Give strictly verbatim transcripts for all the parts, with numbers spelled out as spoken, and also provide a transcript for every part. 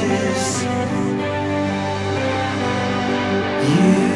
miss you.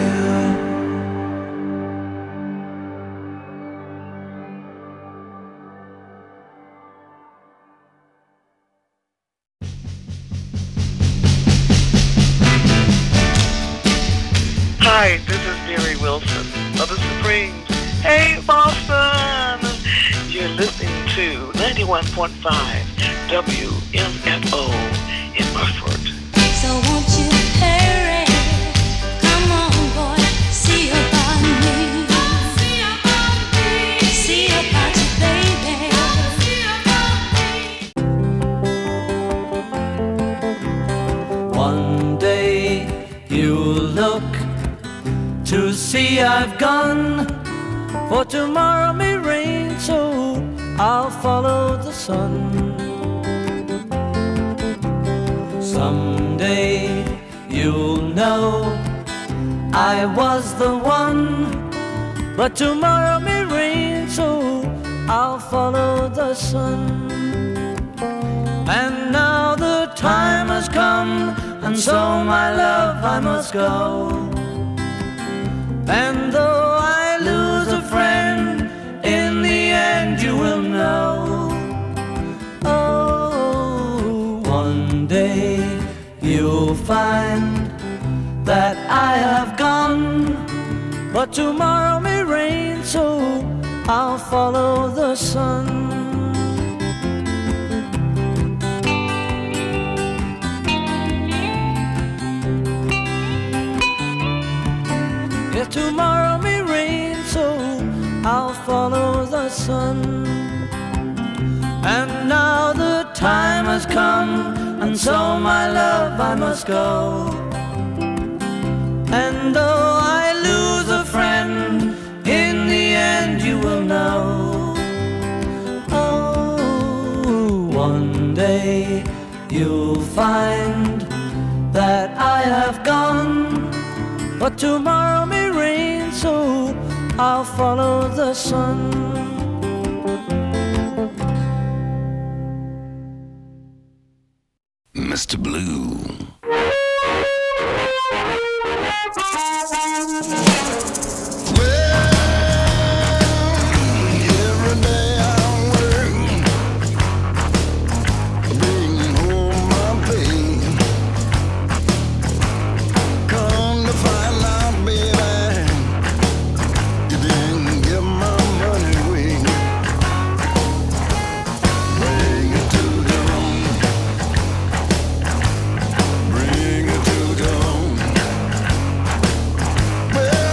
Hi, this is Mary Wilson of the Supremes. Hey, Boston! You're listening to ninety-one point five W M F O in Burford. So won't you hurry? Come on, boy, see about me. See about me. See about you, baby. See about me. One day you'll look to see I've gone, for tomorrow may rain, so I'll follow the sun. Someday you'll know I was the one, but tomorrow may rain, so I'll follow the sun. And now the time has come, and so my love I must go. And though I lose a friend, in the end you will know. Oh, one day you'll find that I have gone, but tomorrow may rain, so I'll follow the sun. Yeah, tomorrow may rain, so I'll follow the sun. And now the time has come, and so my love I must go. And though I lose a friend, in the end you will know. Oh, one day you'll find that I have gone, but tomorrow may rain, so I'll follow the sun. Mister Blue. Well,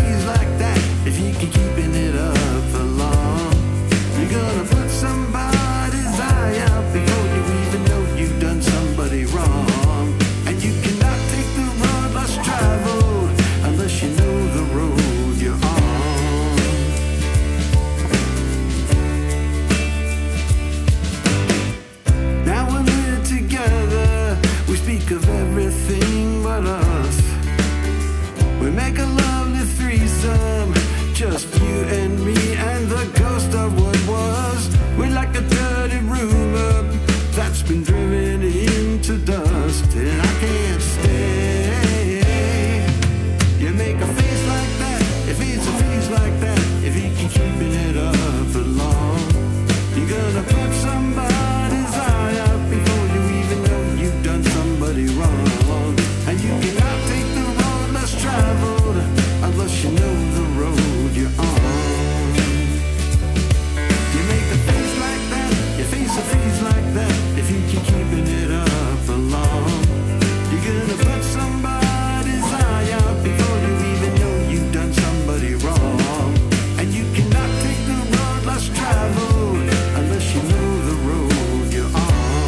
feels like that if you keep keeping it up for long. You're gonna put somebody's eye out before you even know you've done somebody wrong. And you cannot take the road less traveled unless you know the road you're on. Now when we're together, we speak of everything but us. We make a lovely threesome, just you and me and the ghost of what was. We're like a dirty rumor that's been driven into dust, and I can't stay. You make a face like that, if it's a face like that, if you keep keeping it up for long. You're gonna put somebody's eye out before you even know you've done somebody wrong. And you cannot take the road less traveled unless you know the road you're on. You make a face like that, you face a face like that, if you keep keeping it up for long. You're gonna put somebody's eye out before you even know you've done somebody wrong. And you cannot take the road less traveled unless you know the road you're on.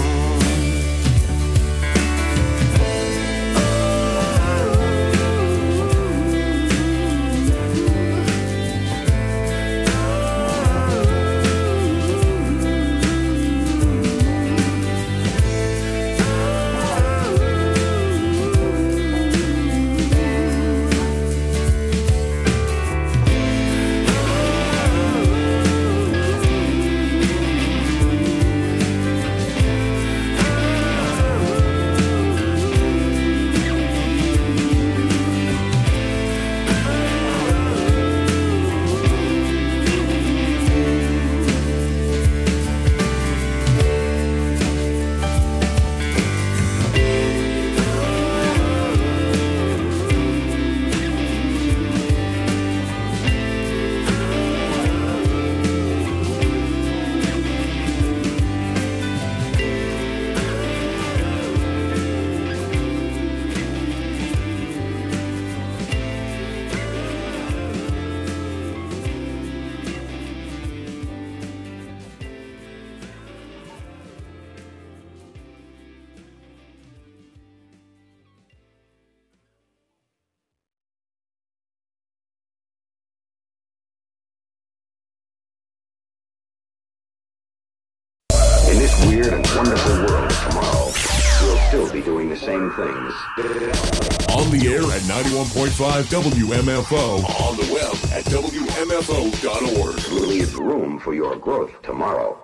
In this weird and wonderful world of tomorrow, we'll still be doing the same things. On the air at ninety-one point five W M F O. On the web at W M F O dot org. We'll leave room for your growth tomorrow.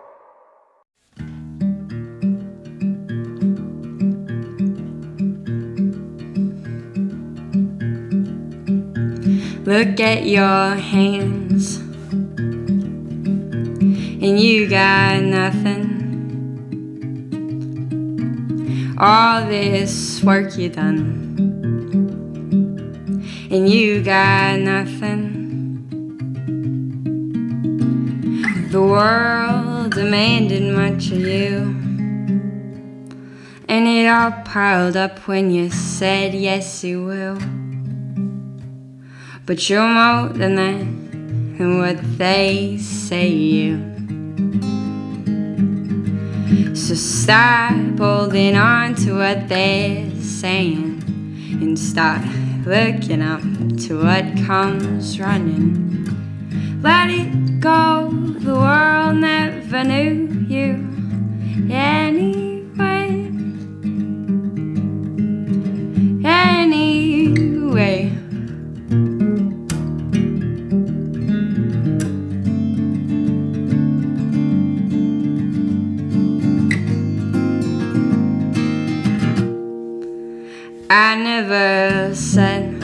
Look at your hands, and you got nothing. All this work you done, and you got nothing. The world demanded much of you, and it all piled up when you said yes you will. But you're more than that, and what they say you. So stop holding on to what they're saying and start looking up to what comes running. Let it go, the world never knew you anyway. Anyway. I never said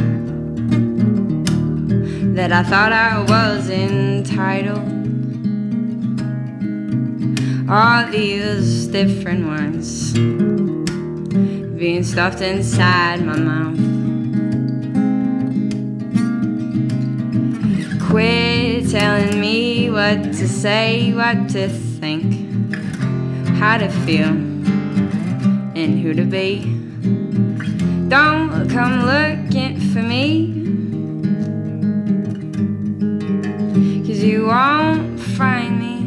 that I thought I was entitled. All these different words being stuffed inside my mouth. Quit telling me what to say, what to think, how to feel, and who to be. Don't come looking for me you won't find me.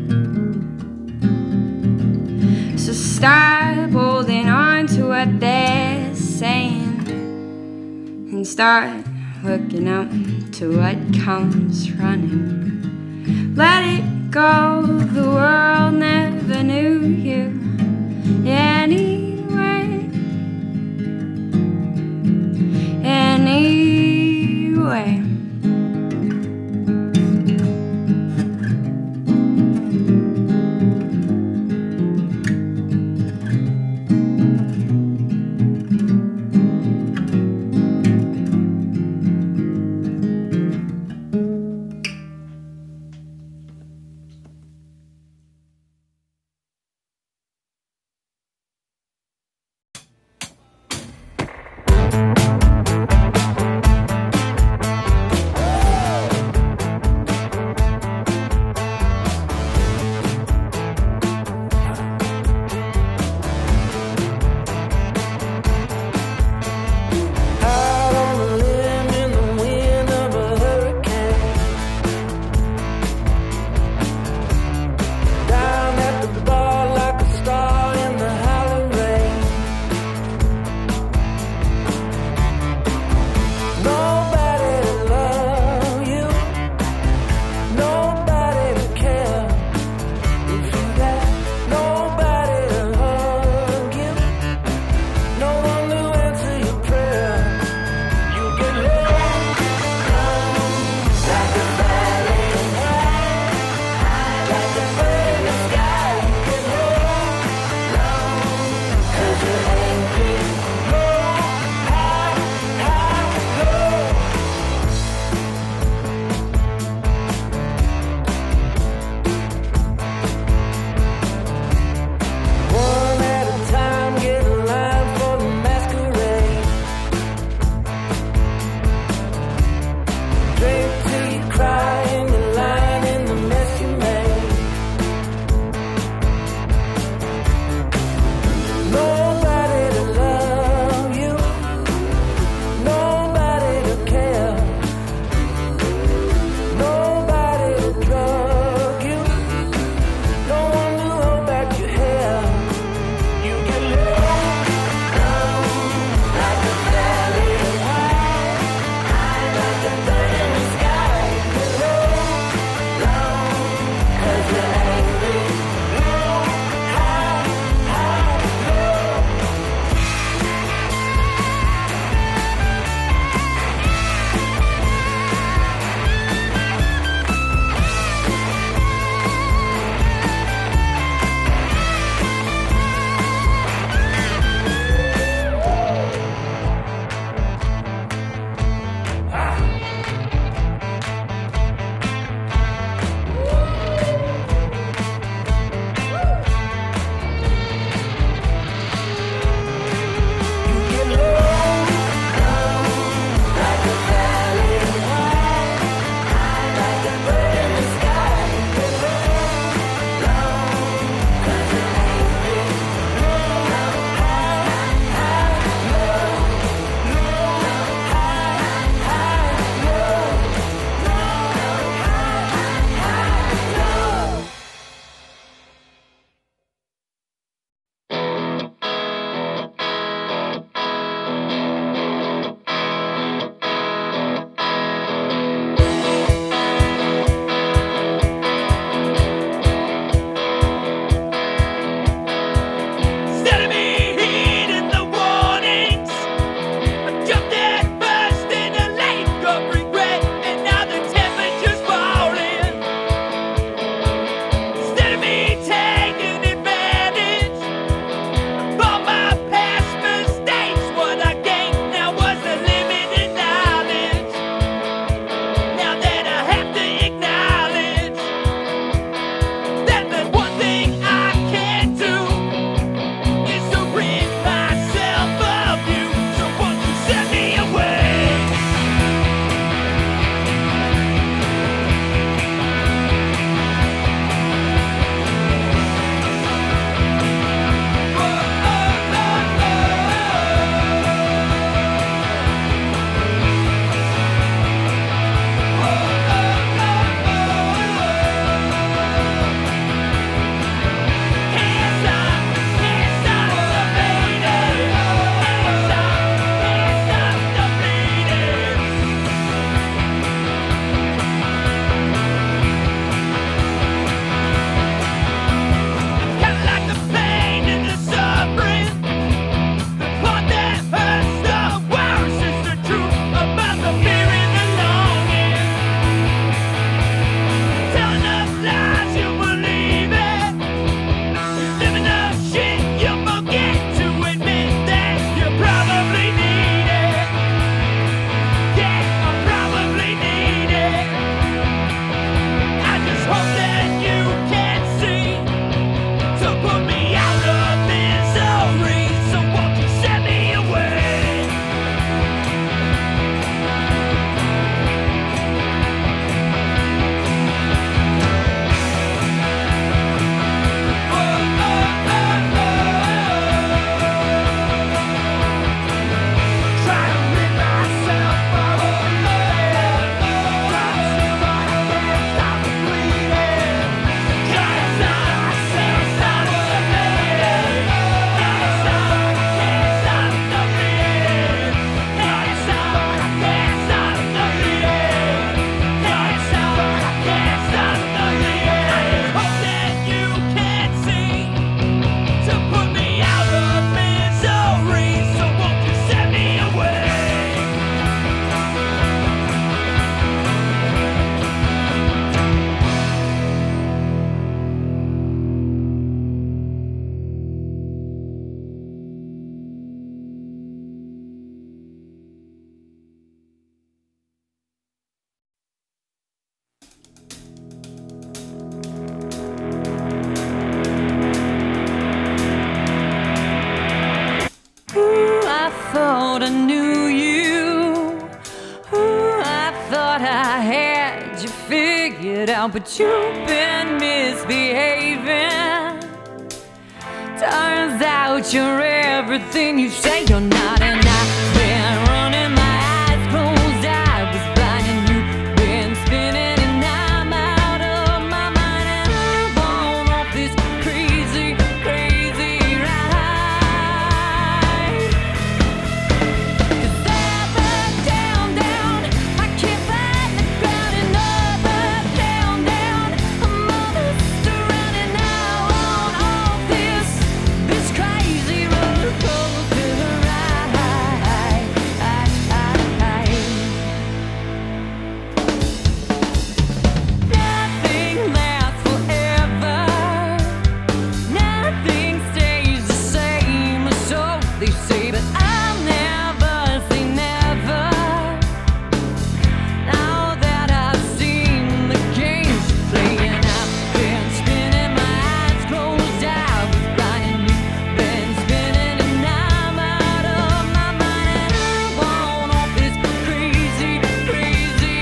So stop holding on to what they're saying and start looking up to what comes running. Let it go, the world never knew you anyway. Anyway. thought I knew you. Ooh, I thought I had you figured out, but you've been misbehaving. Turns out you're everything you say you're not, and I've been running my eyes closed. I was blind and you've been spinning, and I'm out of my mind, and I'm on off this crazy, crazy ride. 'Cause up, up, down, down, I can't find the ground, and up, up, down, down, I'm on this running now on off this, this crazy roller coaster ride. Nothing lasts forever. Nothing stays the same, so they say, but I'll never say never. Now that I've seen the games you're playing, I've been spinning my eyes closed. I was blind and you've been spinning, and I'm out of my mind, and I'm on off this crazy, crazy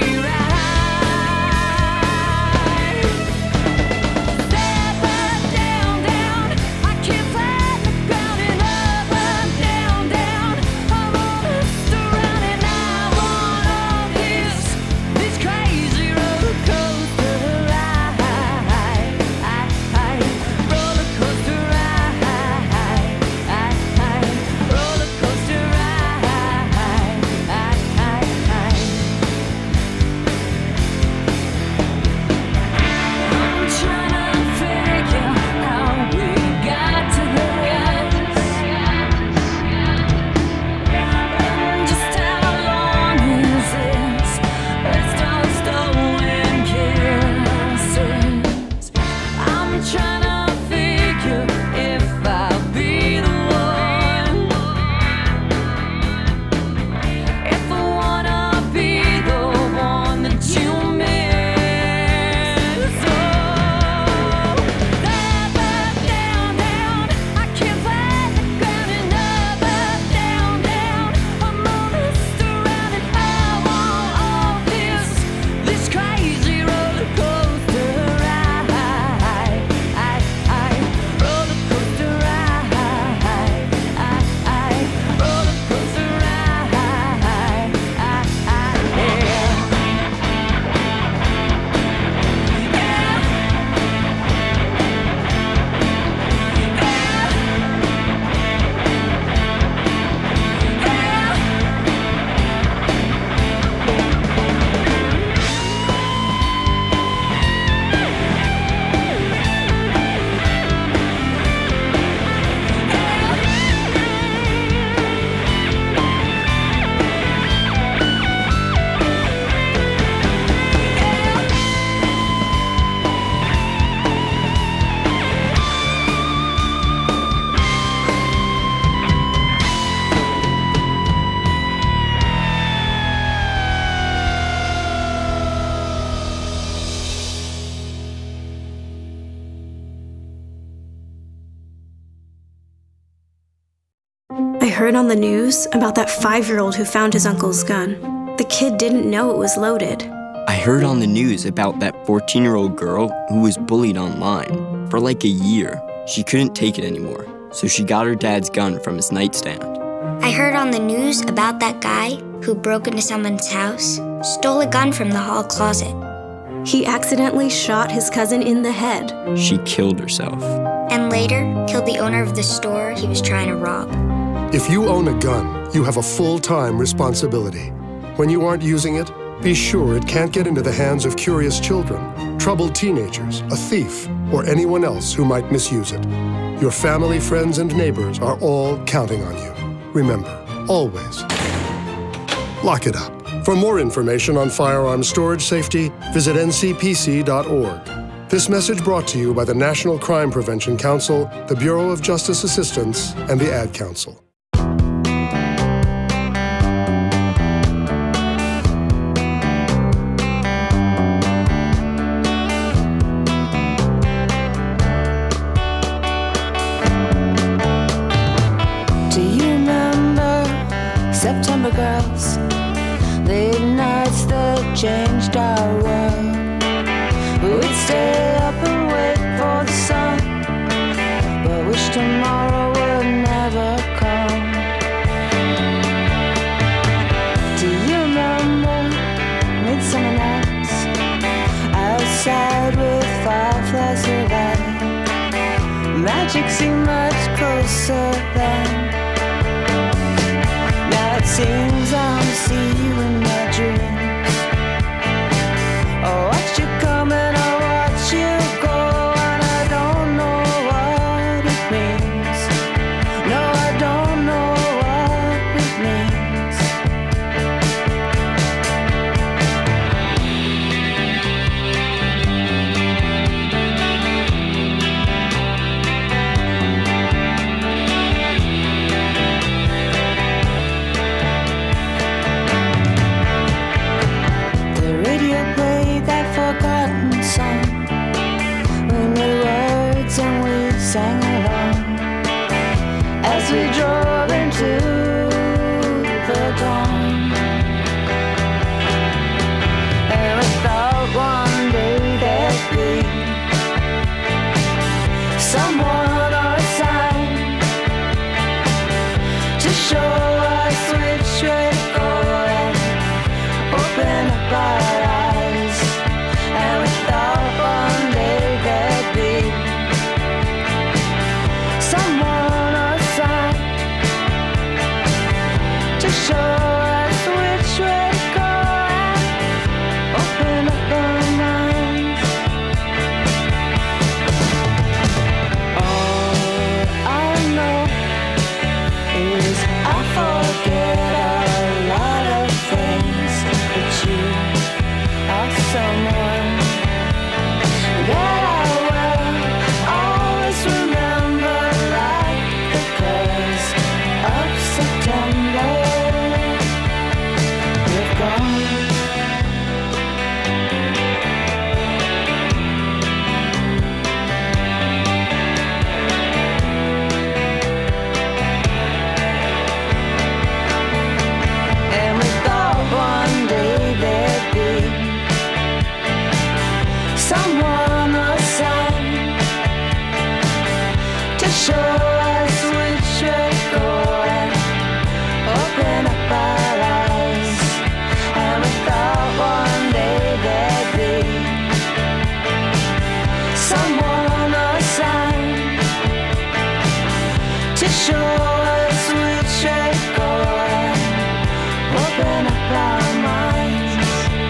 ride. Up, up, down, down, I can't find the ground, and up, up, down, down, I'm on this around, and I'm on all this, this crazy roller coaster ride. Roller coaster ride. Roller coaster ride. I'm trying to figure how we got to this, and just how long is this list of stolen kisses. I'm trying to figure if I'll be the one, if I wanna be the one that you miss. Oh, up, up, down, down, I can't find the ground, and up, up, down, down, I'm on this around, and I want all this, this crazy roller coaster ride. Roller coaster ride. Roller coaster ride. I heard on the news about that five-year-old who found his uncle's gun. The kid didn't know it was loaded. I heard on the news about that fourteen-year-old girl who was bullied online. For like a year, she couldn't take it anymore, so she got her dad's gun from his nightstand. I heard on the news about that guy who broke into someone's house, stole a gun from the hall closet. He accidentally shot his cousin in the head. She killed herself. And later, killed the owner of the store he was trying to rob. If you own a gun, you have a full-time responsibility. When you aren't using it, be sure it can't get into the hands of curious children, troubled teenagers, a thief, or anyone else who might misuse it. Your family, friends, and neighbors are all counting on you. Remember, always, lock it up. For more information on firearm storage safety, visit N C P C dot org. This message brought to you by the National Crime Prevention Council, the Bureau of Justice Assistance, and the Ad Council. was. Late nights that changed our world. We'd stay up and wait for the sun, but wish tomorrow would never come. Do you remember midsummer nights outside with fireflies of light? Magic seemed much closer then. Now it seems I see you in my dreams. Oh, watch you come and I watch you go, and I don't know what it means. No, I don't know what it means. The radio played that forgotten song. We knew words and we sang along as we drove into the dawn. And we thought one day there'd be someone or a sign to show us which way to go and open up our eyes. And we thought one day there'd be someone or a sign to show us which way to go and open up our minds. All I know is I forget a lot of things, but you are someone that I will always remember, like the colors of September. You're gone. And we thought one day there'd be someone or sign to show us which way to go and open up our eyes. And we thought one day there'd be someone or sign to show us which way to go and open up our minds.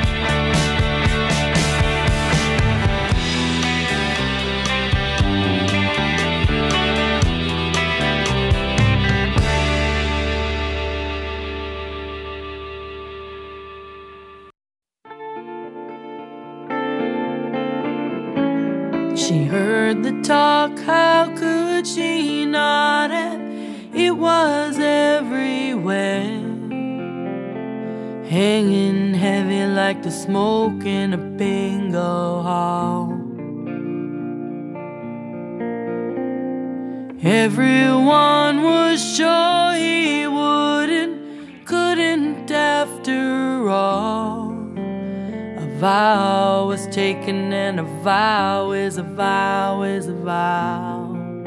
She heard the talk, how could she not have? It was everywhere, hanging heavy like the smoke in a bingo hall. Everyone was sure he wouldn't, couldn't after all. A vow was taken, and a vow is a vow is a vow.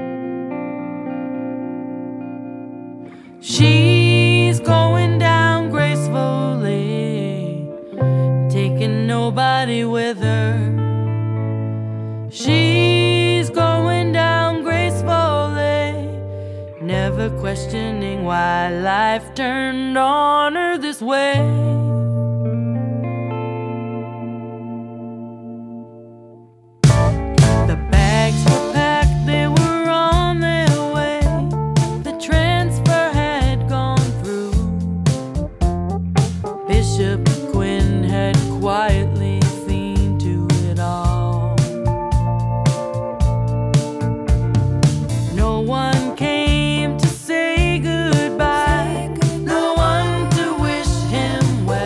She's going down gracefully, taking nobody with her. She's going down gracefully, never questioning why life turned on her this way. The bags were packed, they were on their way. The transfer had gone through. Bishop Quinn had quietly seen to it all. No one came to say goodbye, no one to wish him well.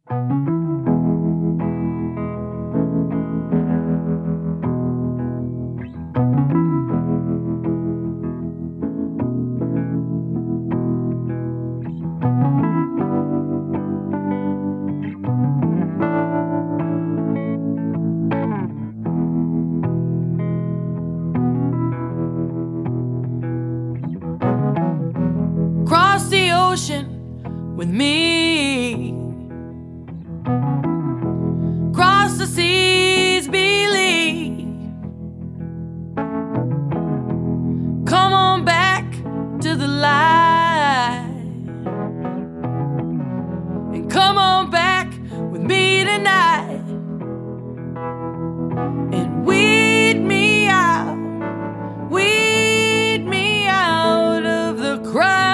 Cross the ocean with me. Cross the seas, believe. Come on back to the light. And come on back with me tonight. And weed me out. Weed me out of the crowd.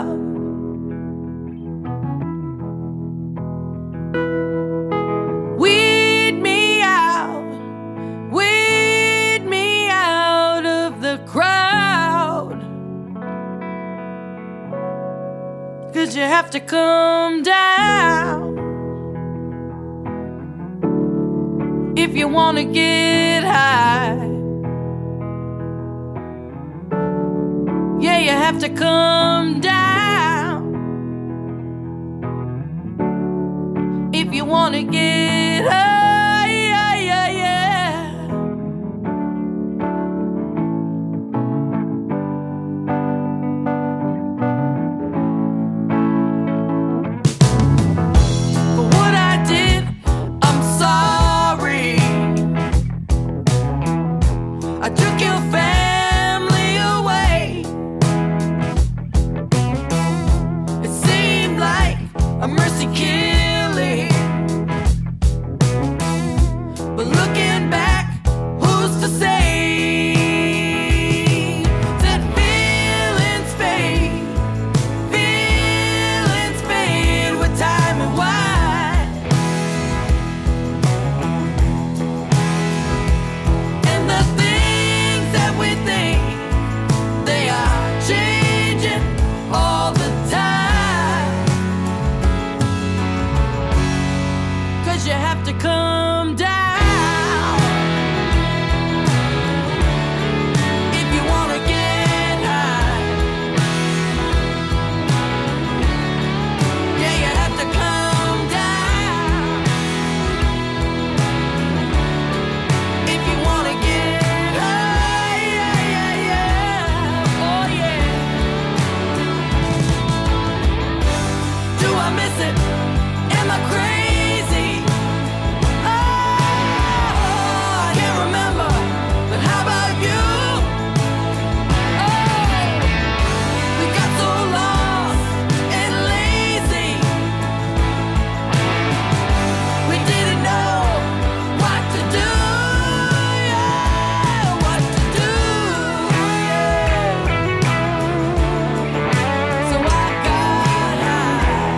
Weed me out, weed me out of the crowd. 'Cause you have to come down if you wanna get high. Yeah, you have to come down if you wanna get high, yeah, yeah, yeah. For what I did, I'm sorry. I took your family away. It seemed like a mercy killing. But looking back, who's to say that feelings fade, feelings fade with time and wine. And the things that we think, they are changing all the time. 'Cause you have to come down if you wanna get high. Yeah, you have to come down if you wanna get high. Yeah, yeah, yeah. Oh, yeah. Do I miss it? Am I crazy? Oh, I can't remember, but how about you? Oh, we got so lost and lazy. We didn't know what to do, yeah, what to do, yeah. So I got high.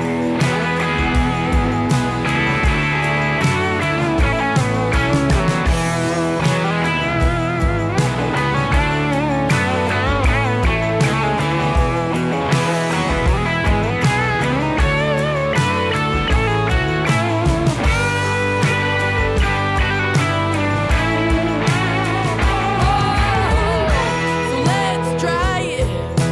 So let's try it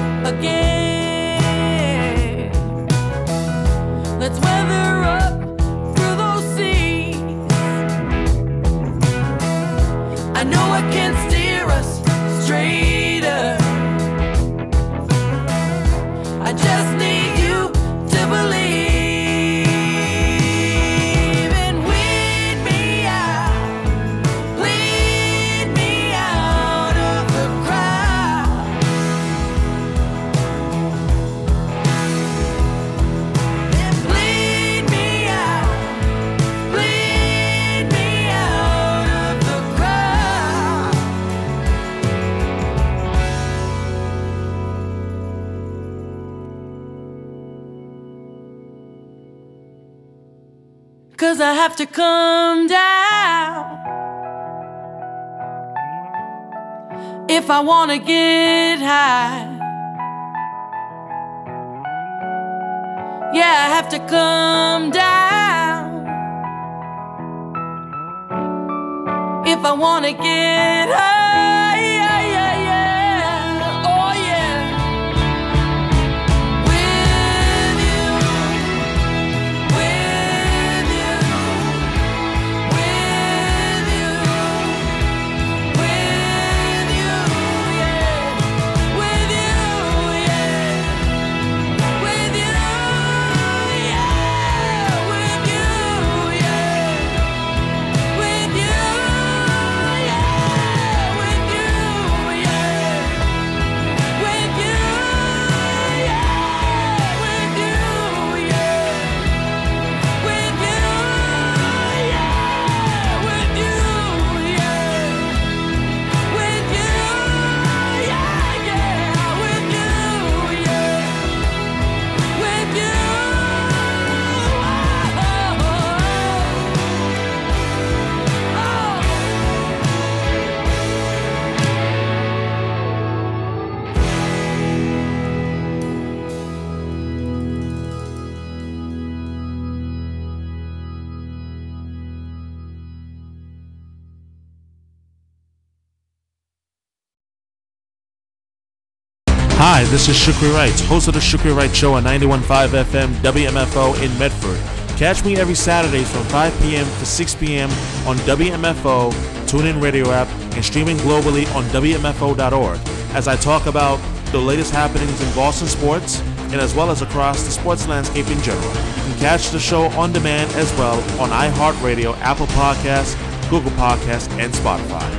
again. Let's weather up through those seas. I know it can steer us straighter. I just need you to believe and weed me out, lead me out of the crowd. And bleed me out, bleed me out of the crowd. 'Cause I have to come down if I wanna get high. Yeah, I have to come down if I wanna get high, yeah, yeah, yeah. Oh yeah. With you, with you, with you, with you, yeah. With you, yeah. With you, yeah. With you, yeah. With you, yeah. With you, yeah. With you, yeah. With you, yeah. With you, yeah. With you, yeah. With you, yeah, yeah. With you, yeah. With you, Hi, this is Shukri Wright, host of the Shukri Wright Show on ninety-one point five F M W M F O in Medford. Catch me every Saturdays from five p.m. to six p.m. on W M F O, TuneIn Radio app, and streaming globally on W M F O dot org as I talk about the latest happenings in Boston sports and as well as across the sports landscape in general. You can catch the show on demand as well on iHeartRadio, Apple Podcasts, Google Podcasts, and Spotify.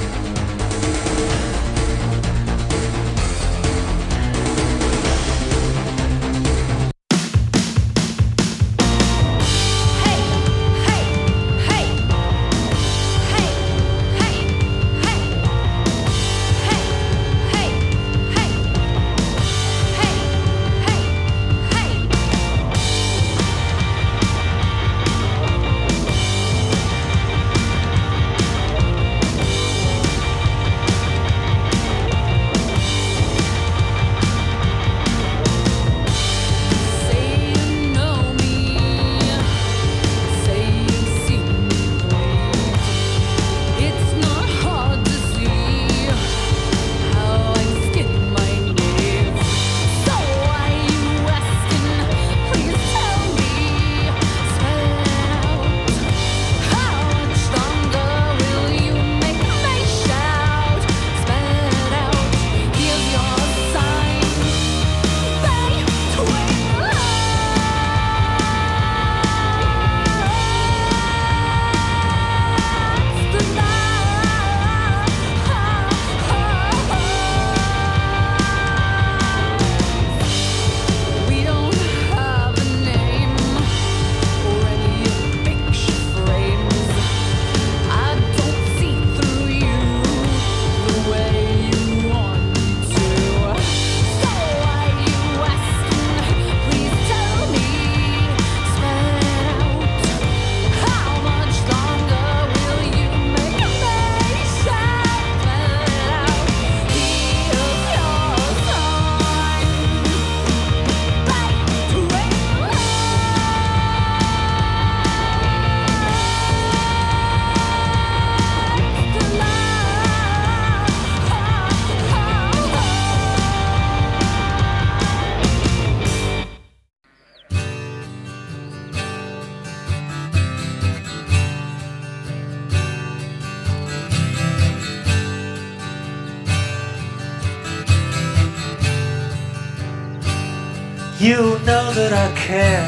You know that I care.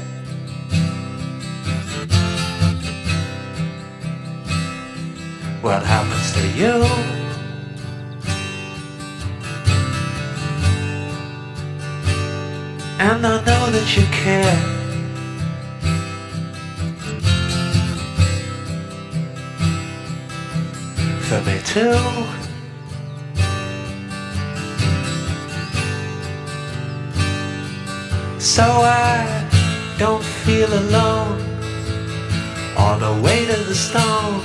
What happens to you? And I know that you care. For me too. So I don't feel alone on the way to the stone.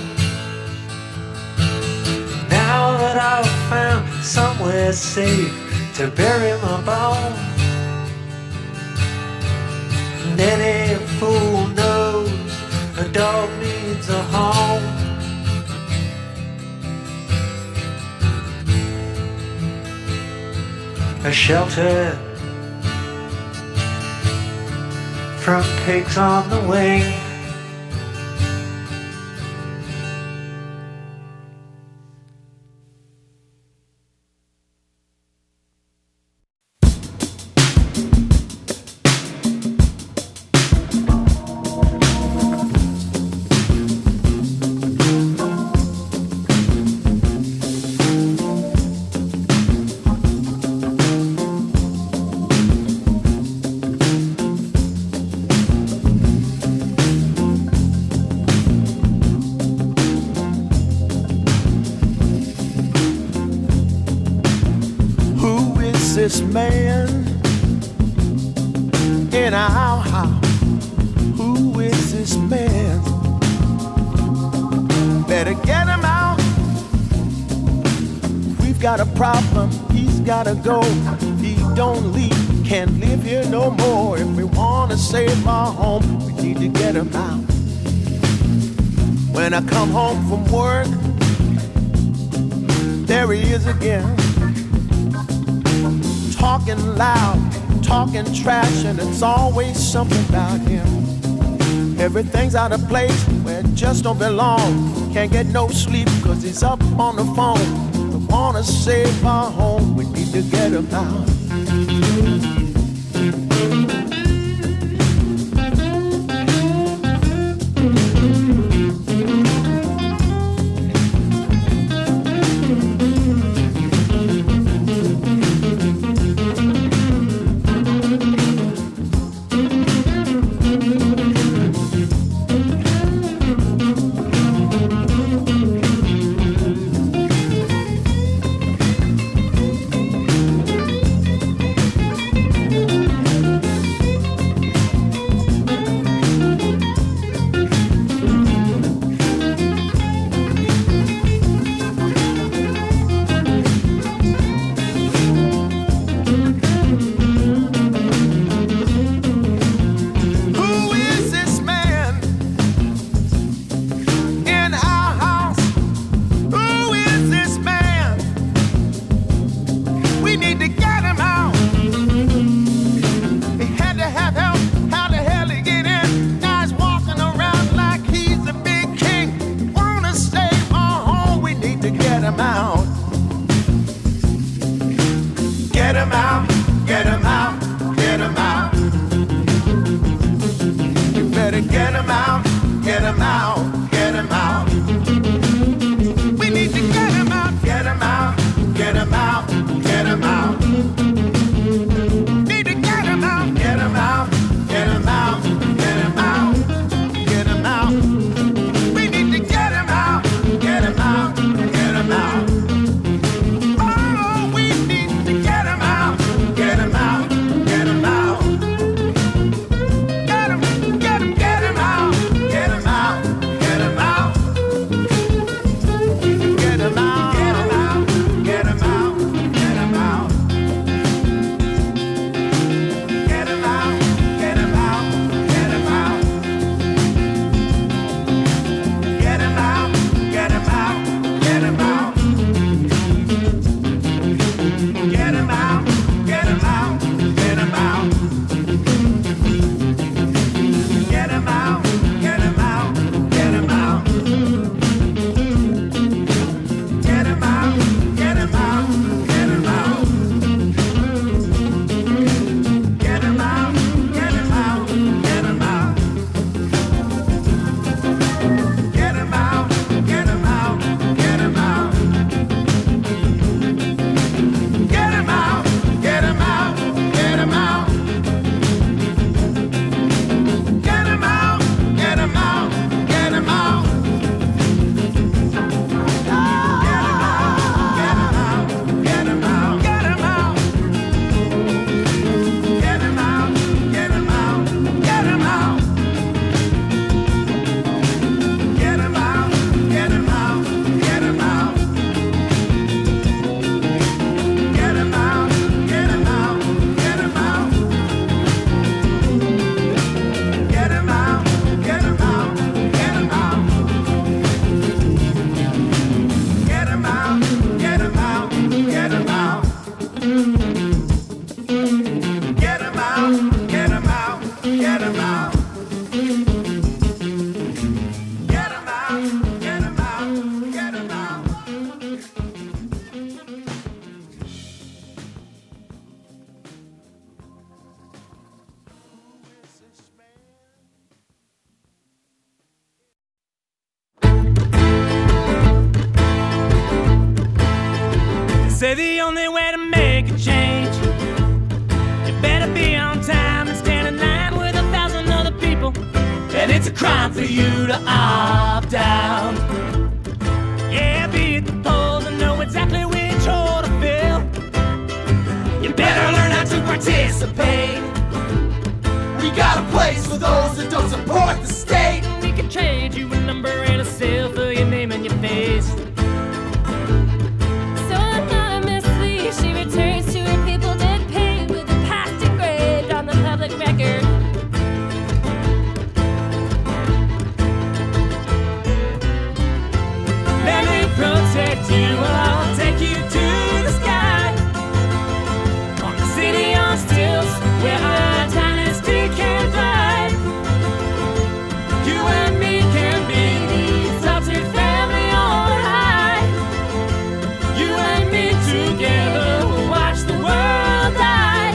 Now that I've found somewhere safe to bury my bones, and any fool knows a dog needs a home. a shelter from pigs on the wing. This man in our house, who is this man? Better get him out. We've got a problem, he's gotta go. He don't leave, can't live here no more. If we wanna save our home, we need to get him out. When I come home from work, there he is again. Talking loud, talking trash, and it's always something about him. Everything's out of place where it just don't belong. Can't get no sleep cause he's up on the phone. We wanna save our home, we need to get him out. Get him out. crime for you to opt out. Yeah, be at the polls and know exactly which hole to fill. You better learn how to participate. We got a place for those that don't support the state. We can trade you a number and a seal for your name and your face. So anonymously, she returns to her people dead paid with the past engraved on the public record. Let me protect you, I'll take you to the sky. On the city on stilts, where our dynasty can thrive. You and me can be the adopted family on high. You and me together will watch the world die.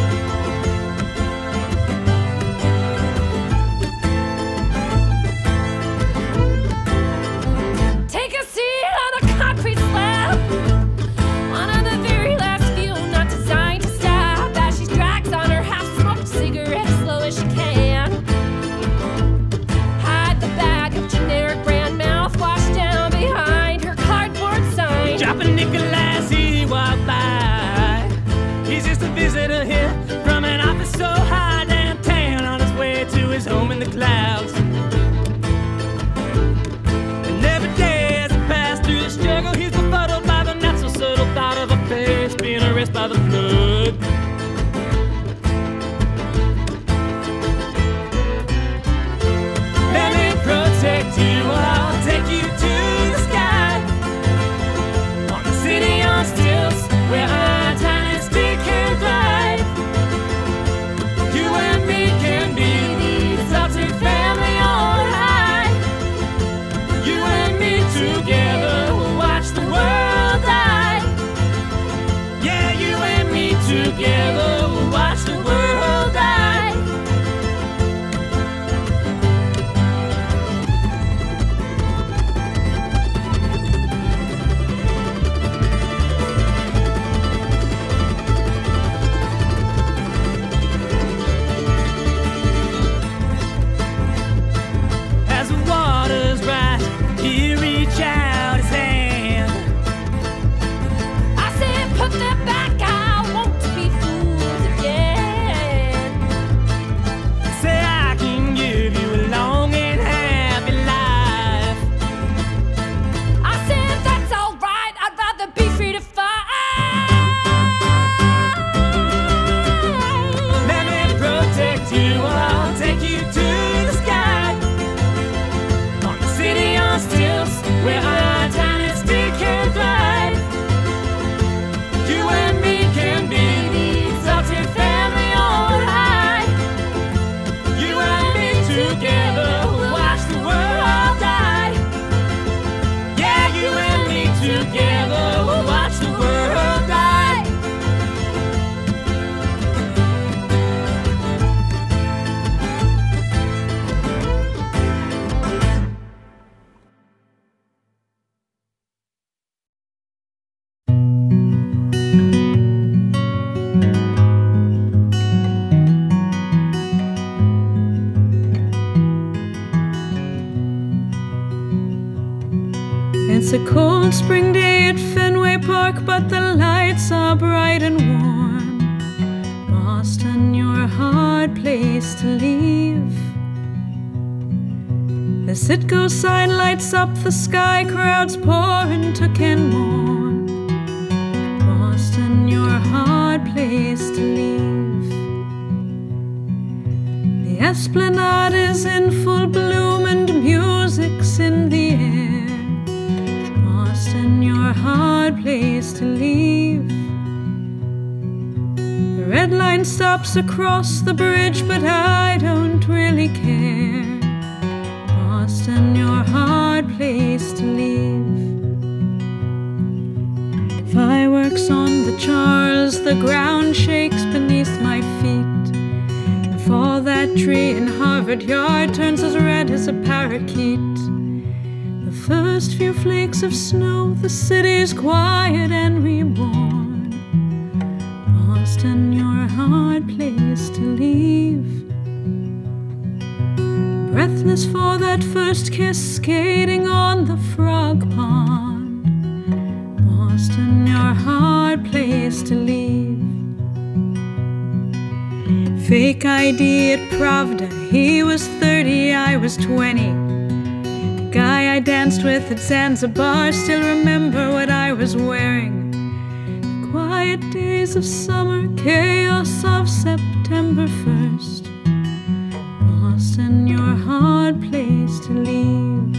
Take a seat on the concrete slab. One of the very last few not designed to stop as she drags on her half-smoked cigarette as slow as she can. Hide the bag of generic brand mouthwash down behind her cardboard sign. Drop a nickel as he walked by. He's just a visitor here from an office so high downtown on his way to his home in the clouds. And every day as he passed through the struggle, he's befuddled by the not so subtle thought of a face being erased by the flood. Let me protect you, I'll take you to the sky. On the city on stilts, where our dynasty can thrive. You and me can be the adopted family on high. You and me together will watch the world die. Yeah, you and me together will watch the world die. As the waters rise, he reach out his hand. I said, put that back, I want to be fooled again. Say I can give you a long and happy life. I said, that's alright, I'd rather be free to fight. Let me protect you, I'll take you to the sky. On the city on stilts, where our dynasty can thrive. You and me can be the adopted family on high. You and me together will watch the world die. Yeah, you and me together will watch the world die. It's a cold spring day at Fenway Park, but the lights are bright and warm. Boston, you're a hard place to leave. The Citgo sign lights up the sky, crowds pour into Kenmore. Boston, you're a hard place to leave. The Esplanade is in full bloom and music's in the air. Boston, you're a hard place to leave. The red line stops across the bridge, but I don't really care. Boston, you're a hard place to leave. Fireworks on the Charles, the ground shakes beneath my feet. If all that tree in Harvard Yard turns as red as a parakeet, the first few flakes of snow, the city's quiet and reborn. Boston, you're a hard place to leave. breathless for that first kiss, skating on the frog pond. Boston, your hard place to leave. Fake I D at Pravda, he was thirty, I was twenty. The guy I danced with at Zanzibar still remember what I was wearing. The quiet days of summer, chaos of September first. Boston, your hard place to leave.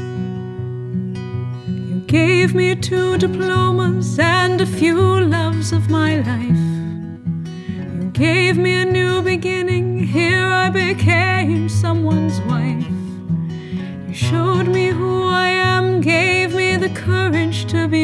You gave me two diplomas and a few loves of my life. You gave me a new beginning, here I became someone's wife. You showed me who I am, gave me the courage to